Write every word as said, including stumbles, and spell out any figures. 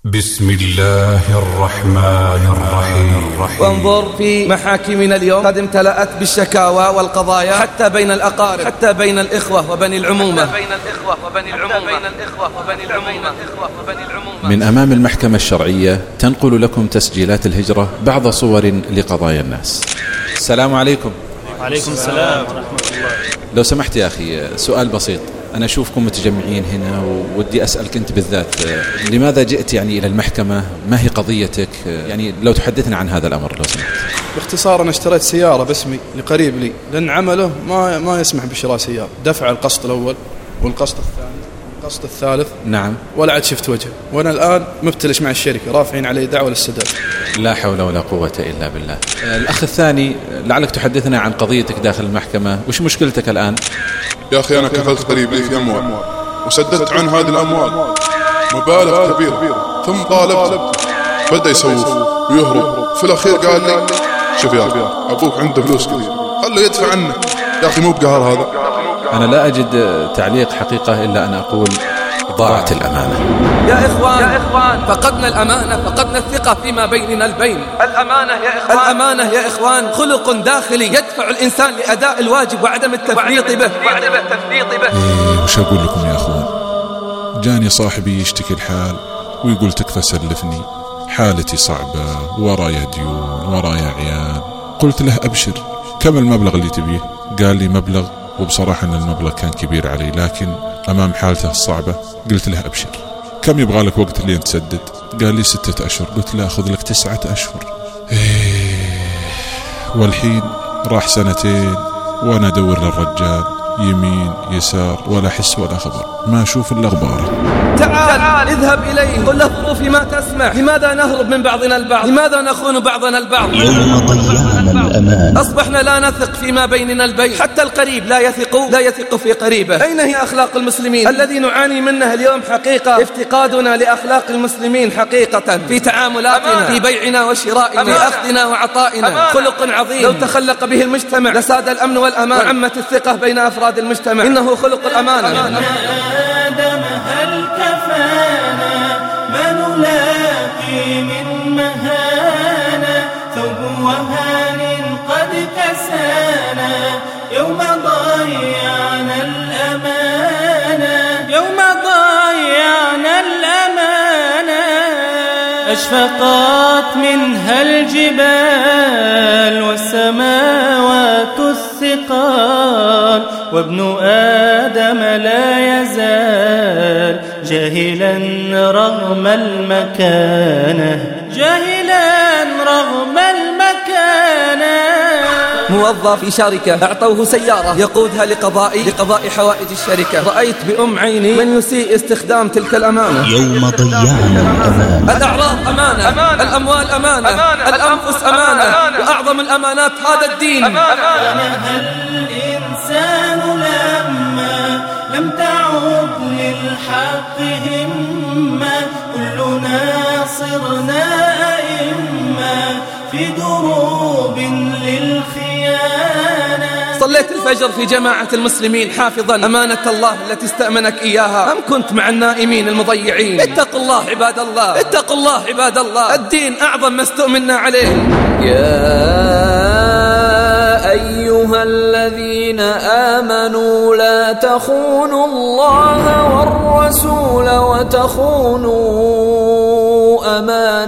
بسم الله الرحمن الرحيم. وانظر في محاكمنا اليوم قد امتلأت بالشكاوى والقضايا حتى بين الأقارب، حتى بين الإخوة وبني العمومة. من أمام المحكمة الشرعية تنقل لكم تسجيلات الهجرة بعض صور لقضايا الناس. السلام عليكم. وعليكم السلام ورحمة الله. لو سمحت يا أخي، سؤال بسيط. أنا أشوفكم متجمعين هنا ودي أسألك أنت بالذات، لماذا جئت يعني إلى المحكمة؟ ما هي قضيتك؟ يعني لو تحدثنا عن هذا الأمر لو سمحت. باختصار أنا اشتريت سيارة باسمي لقريب لي، لأن عمله ما ما يسمح بشراء سيارة. دفع القسط الأول والقسط الثاني والقسط الثالث. نعم. ولا عاد شفت وجهه، وأنا الآن مبتلش مع الشركة، رافعين علي دعوة للسداد. لا حول ولا قوة إلا بالله. الأخ الثاني، لعلك تحدثنا عن قضيتك داخل المحكمة. وش مشكلتك الآن؟ يا أخي أنا كفلت قريب لي في أموال وسددت عن هذه الأموال مبالغ كبيرة، ثم طالبت بدأ يسوف ويهرب. في الأخير قال لي شوف يا أخي أبوك عنده فلوس كثير، خله يدفع عنه. يا أخي مو بقهر هذا. أنا لا أجد تعليق حقيقة إلا أن أقول ضاعت الأمانة. يا إخوان يا إخوان فقدنا الأمانة، فقدنا الثقة فيما بيننا البين. الأمانة يا إخوان الأمانة يا إخوان خلق داخلي يدفع الإنسان لأداء الواجب وعدم التفريط به وعدم التفريط به. إيه وش أقول لكم يا أخوان؟ جاني صاحبي يشتكي الحال ويقول تكفى سلفني، حالتي صعبة، ورايا ديون، ورايا عيال. قلت له أبشر، كم المبلغ اللي تبيه؟ قال لي مبلغ، وبصراحة أن المبلغ كان كبير علي، لكن أمام حالته الصعبة قلت له أبشر. كم يبغى لك وقت اللي تسدد؟ قال لي ستة أشهر. قلت له أخذ لك تسعة أشهر. إيه والحين راح سنتين وأنا أدور للرجال يمين يسار ولا حس ولا خبر، ما أشوف إلا غباره. تعال اذهب إليه، قل له ظروفي ما تسمح. لماذا نهرب من بعضنا البعض؟ لماذا نخون بعضنا البعض؟ يوم ضيعنا الأمان. أصبحنا لا نثق فيما بيننا البين، حتى القريب لا يثق لا يثق في قريبه. أين هي أخلاق المسلمين الذي نعاني منها اليوم؟ حقيقة افتقادنا لأخلاق المسلمين حقيقة في تعاملاتنا، في بيعنا وشرائنا، في أخذنا وعطائنا. خلق عظيم لو تخلق به المجتمع لساد الأمن والأمان وعمت الثقة بين أفراد المجتمع. إنه خلق الأمانة. آدم هل كفانا ما نلاقي من مهانا، ثوب وهان قد كسانا يوم ضيعنا الأمانة، يوم ضيعنا الأمانة. أشفقت منها الجبال والسماوات الثقال، وابن آدم لا يزال جاهلا رغم المكانة، جاهلا رغم المكانة. موظف في شركة أعطوه سيارة يقودها لقضاء لقضاء حوائج الشركة. رأيت بأم عيني من يسيء استخدام تلك الأمانة. يوم ضيعنا الأمان. الأعراض أمانة، أمانة. الأموال أمانة، أمانة. الأنفس أمانة، أمانة. وأعظم الأمانات هذا الدين. أمانة. الإنسان لما لم تعد للحق همة، كلنا صرنا أئمة في دروب للخيانة. صليت الفجر في جماعة المسلمين حافظا أمانة الله التي استأمنك إياها، أم كنت مع النائمين المضيعين؟ اتقوا الله عباد الله، اتقوا الله عباد الله. الدين أعظم ما استؤمنا عليه. يا أيها الذين آمنوا لا تخونوا الله والرسول وتخونوا أمانة